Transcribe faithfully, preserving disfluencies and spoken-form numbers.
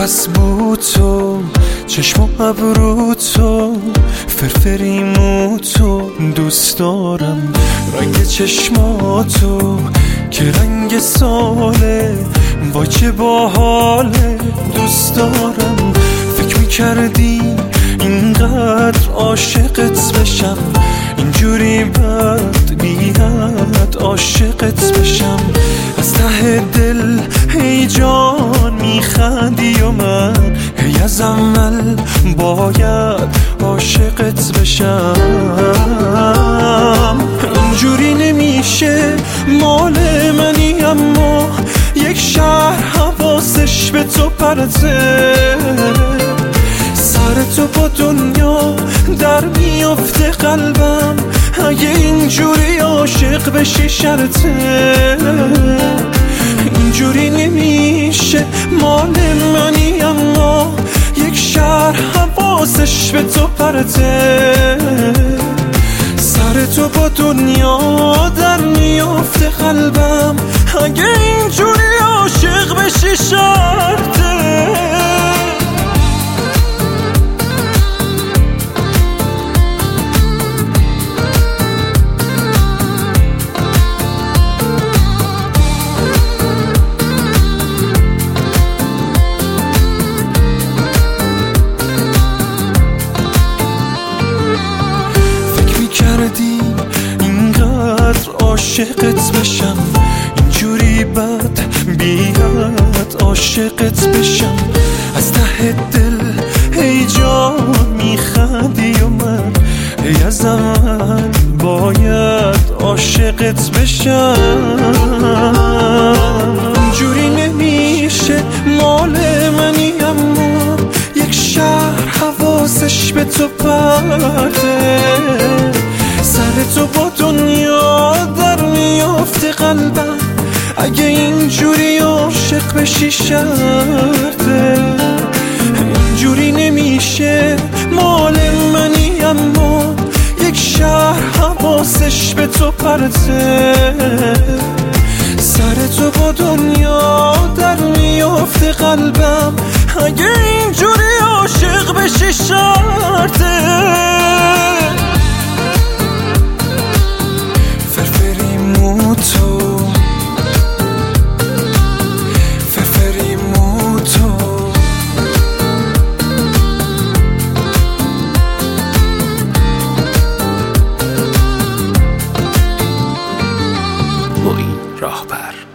نفس بود تو، چشم و ابرو تو، فرفریمو تو دوست دارم. رنگ چشماتو که رنگ ساله، وای چه باحاله دوست دارم. فکر میکردی اینقدر عاشقت بشم، اینجوری بد بیاد عاشقت بشم. از ته دل هی جان میخندی و من هی از اول باید عاشقت بشم. اینجوری نمیشه، مال منی اما یک شهر حواسش به تو پرته. سر تو با دنیا در میفته قلبم، اگه اینجوری عاشق بشی شرطه. اینجوری نمیشه، مال منی اما یک شهر حواسش به تو پرته. سر تو با دنیا در میفته قلبم، اگه اینجوری عاشق بشی شرطه. عاشقت بشم، اینجوری بد بیاد عاشقت بشم. از ته دل هی جان میخندی و من هی از اول باید عاشقت بشم. اینجوری نمیشه، مال منی اما یک شهر حواسش به تو پرته. سر تو با دنیا در میافته قلبم، اگه اینجوری عاشق بشی شرطه. اینجوری نمیشه، مال منی اما یک شهر حواسش به تو پرته. سر تو با دنیا در میافته قلبم، اگه اینجوری عاشق بشی شرطه. راهبر